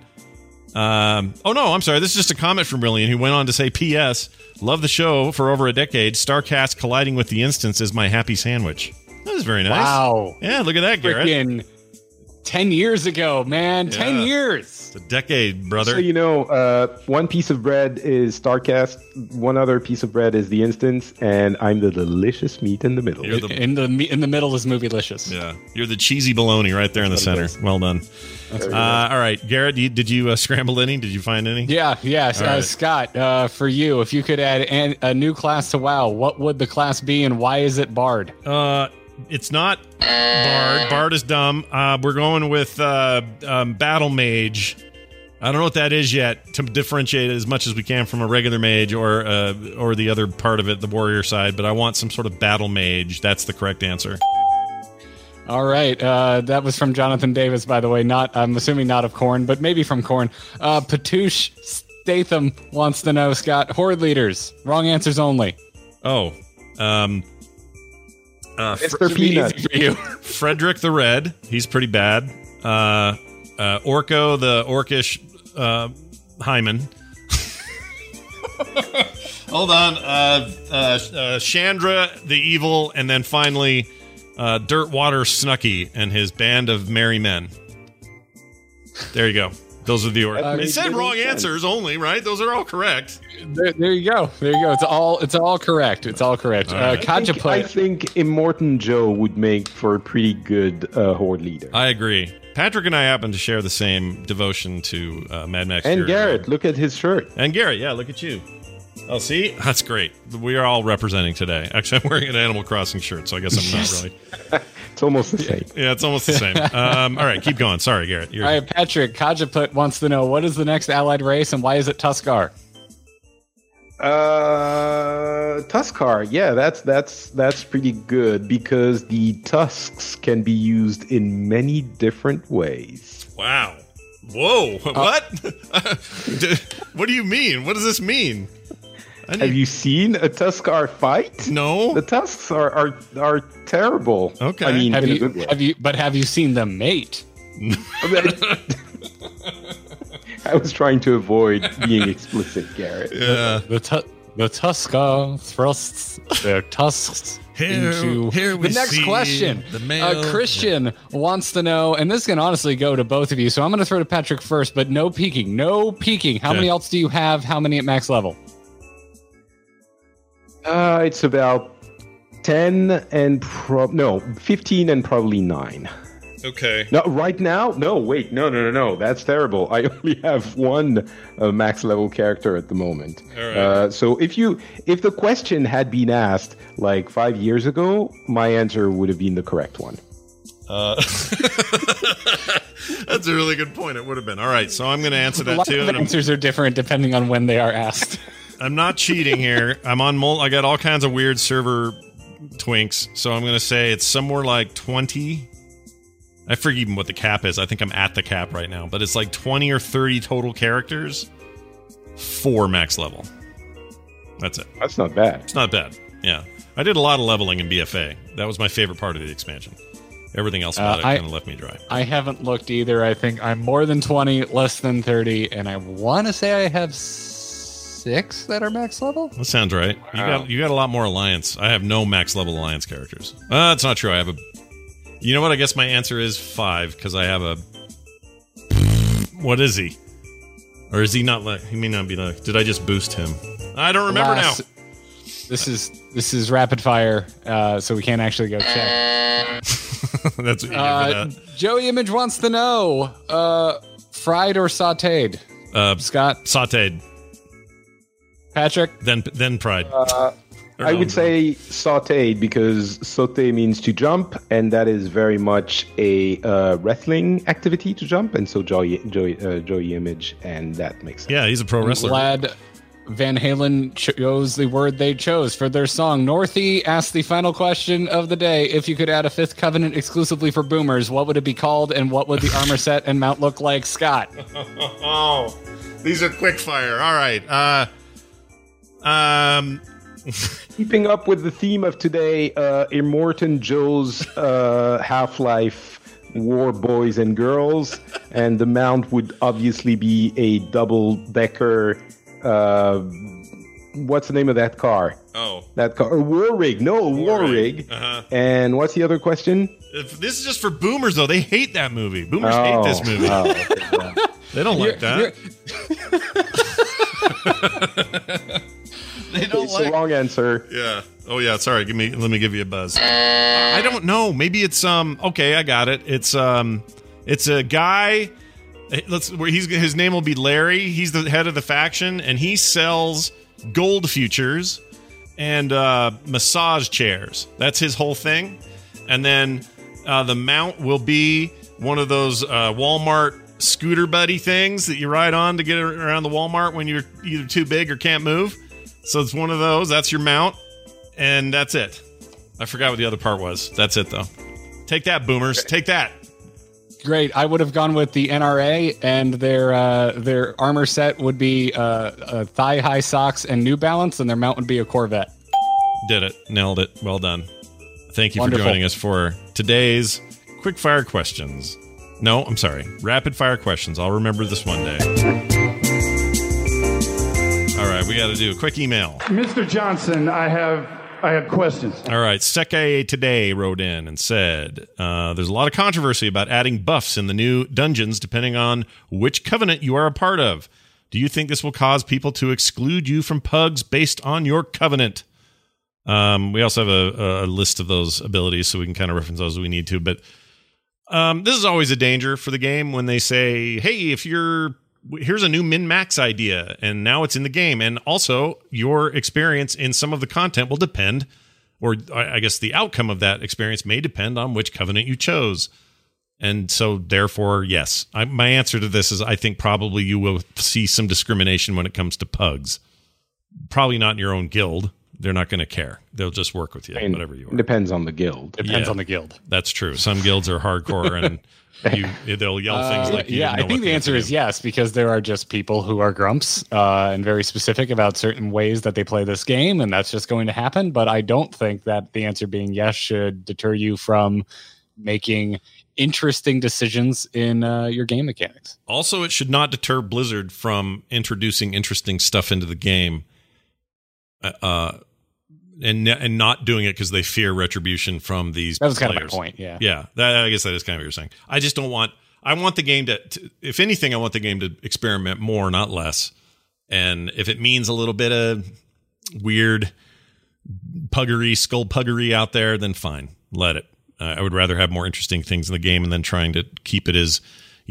D: Oh, no, I'm sorry. This is just a comment from Brilliant, who went on to say, P.S. Love the show for over a decade. StarCast colliding with the instance is my happy sandwich. That was very nice.
F: Wow.
D: Yeah, look at that, Garrett.
F: Freaking 10 years ago, man. 10 years.
D: It's a decade, brother.
E: So, one piece of bread is StarCast, one other piece of bread is the instance, and I'm the delicious meat in the middle.
D: You're the-
F: In the middle is Movielicious.
D: Yeah, you're the cheesy bologna right there in the center. Well done. All right, Garrett, did you scramble any? Did you find any?
F: Yeah.
D: right.
F: Scott, for you, if you could add a new class to WoW, what would the class be, and why is it Bard?
D: It's not Bard. Bard is dumb. We're going with Battle Mage. I don't know what that is yet, to differentiate it as much as we can from a regular mage or the other part of it, the warrior side. But I want some sort of Battle Mage. That's the correct answer.
F: All right, that was from Jonathan Davis, by the way. I'm assuming not of Korn, but maybe from Korn. Patouche Statham wants to know, Scott, Horde leaders. Wrong answers only.
D: Oh,
E: Mr. Peanut.
F: Easy for you.
D: Frederick the Red. He's pretty bad. Orko the Orcish Hyman. Hold on. Chandra the Evil, and then finally Dirtwater Snooky and his band of merry men. There you go. Those are the order. It said wrong answers only, right? Those are all correct.
F: There you go. There you go. It's all correct. It's all correct.
D: Right.
E: I think Immortan Joe would make for a pretty good horde leader.
D: I agree. Patrick and I happen to share the same devotion to Mad Max.
E: And
D: Fury
E: Garrett,
D: Road.
E: look at his shirt.
D: And Garrett, yeah, look at you. Oh, see? That's great. We are all representing today. Actually, I'm wearing an Animal Crossing shirt, so I guess I'm not really.
E: It's almost the same.
D: Yeah, it's almost the same. All right, keep going. Sorry, Garrett.
F: All right, Patrick, Kajaput wants to know, what is the next allied race and why is it Tuskar?
E: Tuskar, yeah, that's pretty good because the tusks can be used in many different ways.
D: Wow. Whoa. What? What do you mean? What does this mean?
E: Have you seen a Tuskar fight?
D: No.
E: The tusks are terrible.
D: Okay.
E: I mean, in a good way.
F: Have you seen them mate?
E: I was trying to avoid being explicit, Garrett.
D: Yeah.
F: The Tuskar thrusts their tusks into
D: we
F: the next
D: see
F: question.
D: the male-
F: Christian wants to know, and this can honestly go to both of you, so I'm going to throw to Patrick first, but no peeking. No peeking. How
D: Okay.
F: many else do you have? How many at max level?
E: It's about 10 and 15 and probably 9.
D: Okay.
E: No, right now? No, wait, no. That's terrible. I only have one max level character at the moment.
D: All right.
E: So if the question had been asked like 5 years ago, my answer would have been the correct one.
D: That's a really good point. It would have been. All right, so I'm going to answer
F: A
D: that
F: lot
D: too.
F: of
D: and
F: answers are different depending on when they are asked.
D: I'm not cheating here. I'm on. I got all kinds of weird server twinks, so I'm going to say it's somewhere like 20. I forget even what the cap is. I think I'm at the cap right now, but it's like 20 or 30 total characters for max level. That's it.
E: That's not bad.
D: It's not bad. Yeah. I did a lot of leveling in BFA. That was my favorite part of the expansion. Everything else about it kind of left me dry.
F: I haven't looked either. I think I'm more than 20, less than 30, and I want to say I have 6 that are max level.
D: That sounds right. You got a lot more Alliance. I have no max level Alliance characters. That's not true. I have a... You know what? I guess my answer is 5 because I have a... What is he? Or is he not like... He may not be like... Did I just boost him? I don't remember now.
F: This is rapid fire, so we can't actually go check.
D: That's what you get for that.
F: Joey Image wants to know, fried or sauteed? Scott?
D: Sauteed.
F: Patrick?
D: Then Pride.
E: I would say sauteed because saute means to jump, and that is very much a wrestling activity to jump, and so Joey Image, and that makes sense.
D: Yeah, he's a pro wrestler.
F: Glad Van Halen chose the word they chose for their song. Northie asked the final question of the day. If you could add a 5th Covenant exclusively for boomers, what would it be called, and what would the armor set and mount look like? Scott?
D: Oh, these are quick fire. All right.
E: Keeping up with the theme of today, Immortan Joe's Half-Life War Boys and Girls, and the mount would obviously be a double-decker. What's the name of that car?
D: Oh,
E: that car, a War Rig. No, War Rig.
D: Uh-huh.
E: And what's the other question?
D: This is just for boomers, though. They hate that movie. Boomers hate this movie.
E: Okay, yeah.
D: They don't like that. They don't
E: It's the wrong answer.
D: Yeah. Oh yeah. Sorry. Let me give you a buzz. I don't know. Maybe it's Okay, I got it. It's a guy. His name will be Larry. He's the head of the faction, and he sells gold futures and massage chairs. That's his whole thing. And then the mount will be one of those Walmart scooter buddy things that you ride on to get around the Walmart when you're either too big or can't move. So it's one of those. That's your mount, and that's it. I forgot what the other part was. That's it, though. Take that, boomers. Take that.
F: Great. I would have gone with the NRA, and their armor set would be thigh-high socks and New Balance, and their mount would be a Corvette.
D: Did it. Nailed it. Well done. Thank you
F: Wonderful.
D: for joining us for today's quick-fire questions. No, I'm sorry. Rapid-fire questions. I'll remember this one day. All right, we got to do a quick email.
G: Mr. Johnson, I have I had questions.
D: All right. Seke Today wrote in and said, there's a lot of controversy about adding buffs in the new dungeons depending on which covenant you are a part of. Do you think this will cause people to exclude you from pugs based on your covenant? We also have a list of those abilities, so we can kind of reference those if we need to. But this is always a danger for the game when they say, hey, here's a new min-max idea, and now it's in the game. And also, your experience in some of the content will depend, or I guess the outcome of that experience may depend on which covenant you chose. And so, therefore, yes. My answer to this is I think probably you will see some discrimination when it comes to pugs. Probably not in your own guild. They're not going to care. They'll just work with you, whatever you are.
E: It depends on the guild.
F: Depends on the guild.
D: That's true. Some guilds are hardcore, and they'll yell things like,
F: yeah, I think the answer is yes, because there are just people who are grumps and very specific about certain ways that they play this game, and that's just going to happen. But I don't think that the answer being yes should deter you from making interesting decisions in your game mechanics.
D: Also, it should not deter Blizzard from introducing interesting stuff into the game and not doing it because they fear retribution from these players.
F: That was kind of my point, yeah.
D: Yeah, I guess that is kind of what you're saying. I just don't want... I want the game to... If anything, I want the game to experiment more, not less. And if it means a little bit of weird puggery, skull puggery out there, then fine. Let it. I would rather have more interesting things in the game and then trying to keep it as,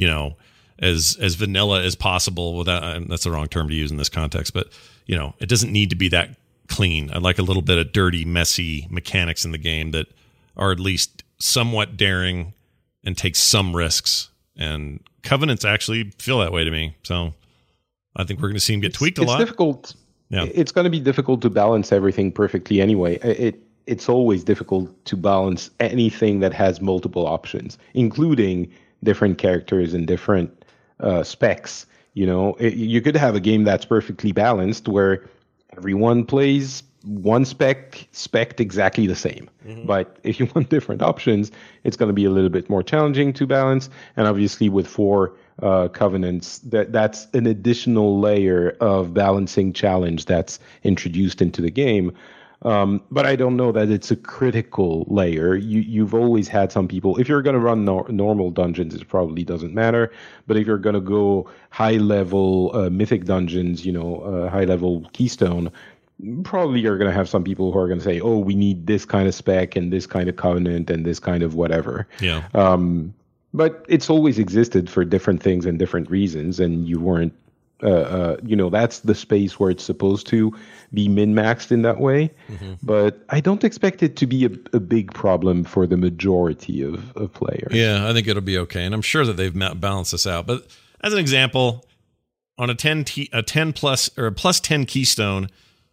D: as vanilla as possible without... that's the wrong term to use in this context, but, it doesn't need to be that clean. I'd like a little bit of dirty, messy mechanics in the game that are at least somewhat daring and take some risks. And covenants actually feel that way to me. So I think we're going to see them get tweaked a lot.
E: It's difficult.
D: Yeah.
E: It's going to be difficult to balance everything perfectly anyway. It's always difficult to balance anything that has multiple options, including different characters and different specs. You could have a game that's perfectly balanced where everyone plays one spec exactly the same. Mm-hmm. But if you want different options, it's going to be a little bit more challenging to balance. And obviously with 4 covenants, that's an additional layer of balancing challenge that's introduced into the game. But I don't know that it's a critical layer. You've always had some people, if you're going to run normal dungeons, it probably doesn't matter. But if you're going to go high-level mythic dungeons, high-level Keystone, probably you're going to have some people who are going to say, oh, we need this kind of spec and this kind of covenant and this kind of whatever.
D: Yeah.
E: But it's always existed for different things and different reasons, and you weren't that's the space where it's supposed to be min-maxed in that way. Mm-hmm. But I don't expect it to be a big problem for the majority of players.
D: Yeah, I think it'll be okay. And I'm sure that they've balanced this out. But as an example, on a 10 plus or a plus 10 Keystone,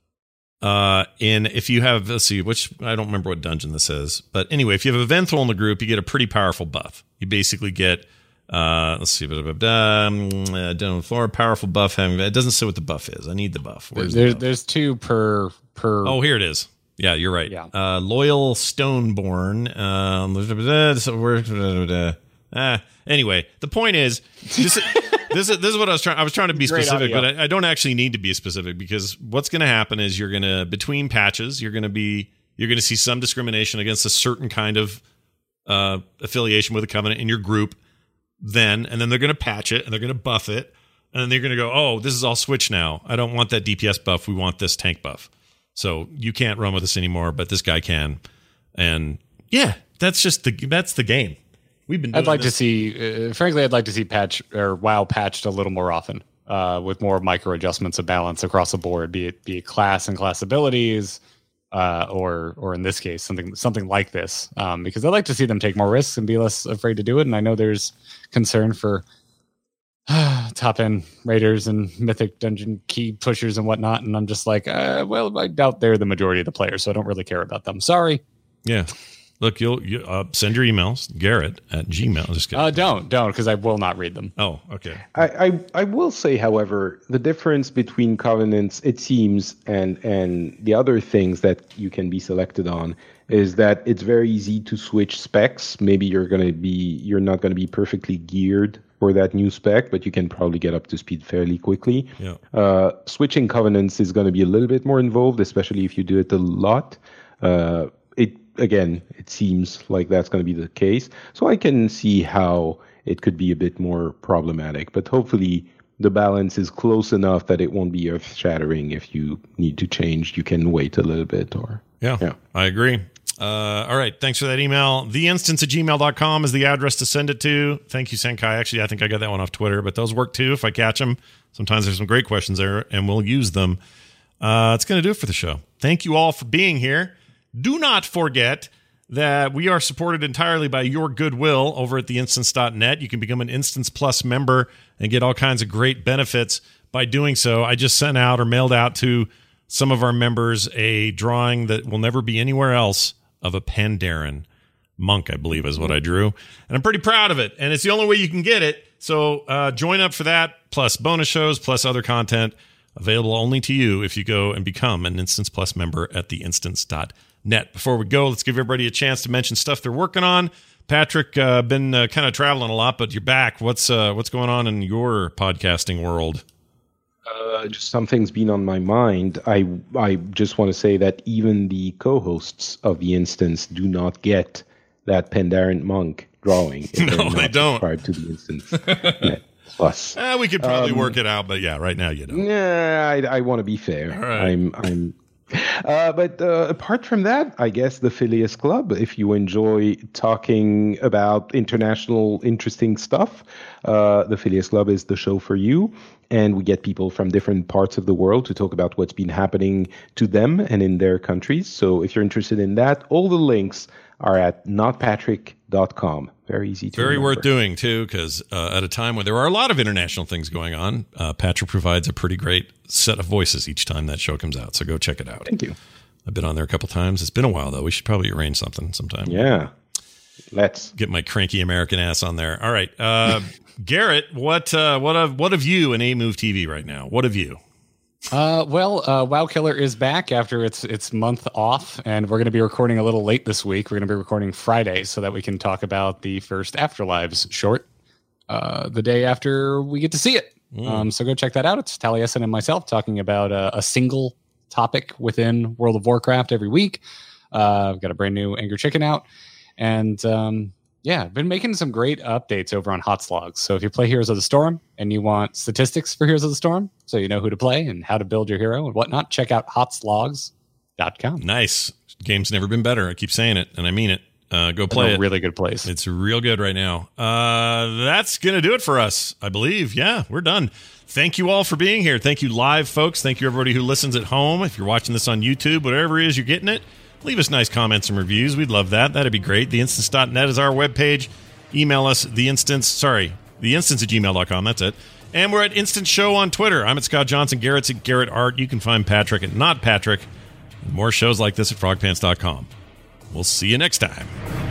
D: if you have, let's see, which I don't remember what dungeon this is. But anyway, if you have a Venthril in the group, you get a pretty powerful buff. You basically get... let's see. Down on the floor, powerful buff. It doesn't say what the buff is. I need the buff.
F: There's 2 per.
D: Oh, here it is. Yeah, you're right.
F: Yeah.
D: Loyal Stoneborn. Anyway, the point is, this is what I was trying to be specific, but I don't actually need to be specific because what's going to happen is between patches, you're going to see some discrimination against a certain kind of affiliation with a covenant in your group. And then they're going to patch it and they're going to buff it. And then they're going to go, oh, this is all switch now. I don't want that DPS buff. We want this tank buff. So you can't run with us anymore, but this guy can. And yeah, that's the game. We've been doing
F: I'd like to see patch or WoW patched a little more often with more micro adjustments of balance across the board, be it class and class abilities, or in this case, something like this, because I'd like to see them take more risks and be less afraid to do it. And I know there's concern for top end raiders and mythic dungeon key pushers and whatnot. And I'm just like, well, I doubt they're the majority of the players, so I don't really care about them. Sorry.
D: Yeah. Look, you'll send your emails, Garrett@gmail. Just kidding.
F: Don't, because I will not read them.
D: Oh, okay.
E: I will say, however, the difference between covenants, it seems, and the other things that you can be selected on is that it's very easy to switch specs. Maybe you're not going to be perfectly geared for that new spec, but you can probably get up to speed fairly quickly.
D: Yeah.
E: Switching covenants is going to be a little bit more involved, especially if you do it a lot. It seems like that's going to be the case. So I can see how it could be a bit more problematic, but hopefully the balance is close enough that it won't be earth-shattering. If you need to change, you can wait a little bit.
D: Yeah. I agree. All right. Thanks for that email. Theinstance@gmail.com is the address to send it to. Thank you, Senkai. Actually, I think I got that one off Twitter, but those work too if I catch them. Sometimes there's some great questions there, and we'll use them. It's going to do it for the show. Thank you all for being here. Do not forget that we are supported entirely by your goodwill over at theinstance.net. You can become an Instance Plus member and get all kinds of great benefits by doing so. I just sent out or mailed out to some of our members a drawing that will never be anywhere else of a Pandaren monk, I believe is what I drew. And I'm pretty proud of it. And it's the only way you can get it. So join up for that, plus bonus shows, plus other content available only to you if you go and become an Instance Plus member at theinstance.net. Before we go, let's give everybody a chance to mention stuff they're working on. Patrick, been kind of traveling a lot, but you're back. What's going on in your podcasting world?
E: Just something's been on my mind. I just want to say that even the co-hosts of the Instance do not get that Pandaren monk drawing.
D: No, they don't.
E: Subscribe to the Instance Plus.
D: We could probably work it out, but yeah, right now you don't.
E: Yeah, I want to be fair.
D: All right.
E: But apart from that, I guess the Phileas Club, if you enjoy talking about international interesting stuff, the Phileas Club is the show for you. And we get people from different parts of the world to talk about what's been happening to them and in their countries. So if you're interested in that, all the links are at notpatrick.com. Very easy to remember.
D: Worth doing, too, because at a time when there are a lot of international things going on, Patrick provides a pretty great set of voices each time that show comes out. So go check it out.
E: Thank you.
D: I've been on there a couple times. It's been a while, though. We should probably arrange something sometime.
E: Yeah. Let's
D: get my cranky American ass on there. All right. Garrett, what have you in A-Move TV right now? What have you?
F: WoW Killer is back after its month off, and we're going to be recording a little late this week. We're going to be recording Friday so that we can talk about the first Afterlives short the day after we get to see it. So go check that out. It's Taliesin and myself talking about a single topic within World of Warcraft every week. I've got a brand new Angry Chicken out, and I've been making some great updates over on HotSlogs. So if you play Heroes of the Storm and you want statistics for Heroes of the Storm, so you know who to play and how to build your hero and whatnot, check out hotslogs.com.
D: Nice. Game's never been better. I keep saying it, and I mean it. Go play it.
F: Really good place.
D: It's real good right now. That's going to do it for us, I believe. Yeah, we're done. Thank you all for being here. Thank you, live folks. Thank you, everybody who listens at home. If you're watching this on YouTube, whatever it is you're getting it, leave us nice comments and reviews. We'd love that. That'd be great. Theinstance.net is our webpage. Email us, theinstance@gmail.com. That's it. And we're at Instance Show on Twitter. I'm at Scott Johnson. Garrett's at Garrett Art. You can find Patrick at Not Patrick. And more shows like this at frogpants.com. We'll see you next time.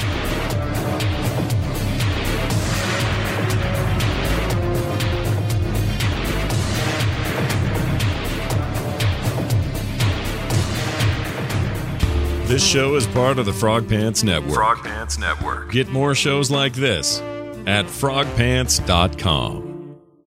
D: This show is part of the Frog Pants Network.
C: Frog Pants Network.
D: Get more shows like this at frogpants.com.